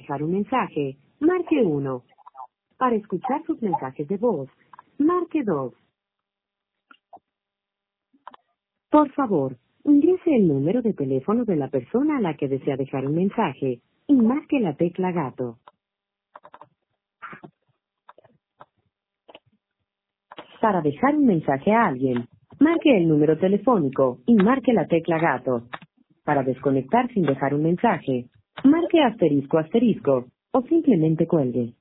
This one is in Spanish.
dejar un mensaje, marque 1. Para escuchar sus mensajes de voz, marque 2. Por favor, ingrese el número de teléfono de la persona a la que desea dejar un mensaje y marque la tecla gato. Para dejar un mensaje a alguien, marque el número telefónico y marque la tecla gato. Para desconectar sin dejar un mensaje, marque asterisco asterisco o simplemente cuelgue.